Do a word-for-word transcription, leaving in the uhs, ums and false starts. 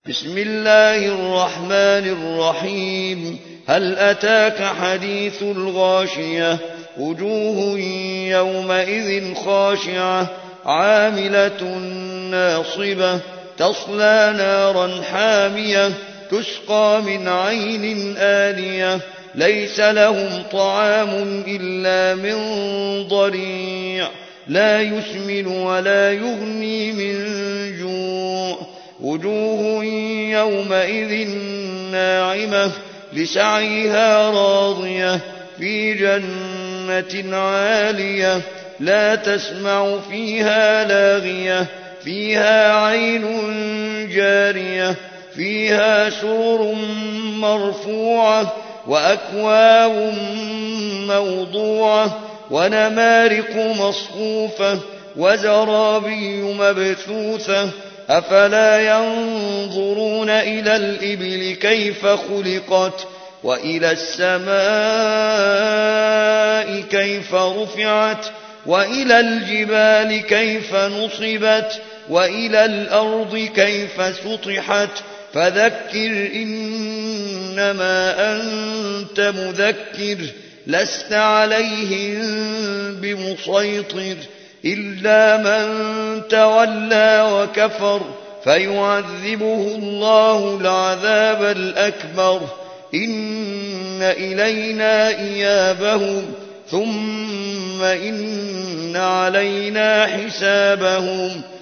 بسم الله الرحمن الرحيم. هل أتاك حديث الغاشية؟ وجوه يومئذ خاشعة عاملة ناصبة تصلى نارا حامية تسقى من عين آنية ليس لهم طعام إلا من ضريع لا يسمن ولا يغني من جوع. وجوه يومئذ ناعمة لسعيها راضية في جنة عالية لا تسمع فيها لاغية فيها عين جارية فيها سرر مرفوعة وأكواب موضوعة ونمارق مصفوفة وزرابي مبثوثة. أفلا ينظرون إلى الإبل كيف خلقت وإلى السماء كيف رفعت وإلى الجبال كيف نصبت وإلى الأرض كيف سطحت. فذكر إنما أنت مذكر لست عليهم بمسيطر إلا من تولى وكفر فيعذبه الله العذاب الأكبر. إن إلينا إيابهم ثم إن علينا حسابهم.